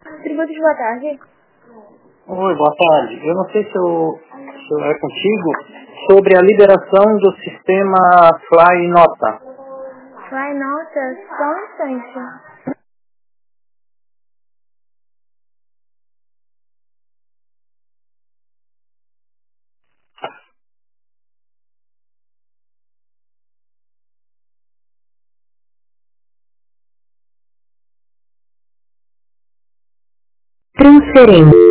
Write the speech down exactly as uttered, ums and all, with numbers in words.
Tributos, boa tarde. Oi, boa tarde. Eu não sei se, eu, se eu é contigo sobre a liberação do sistema Fly Nota. Fly Nota, só um instante. Transferência.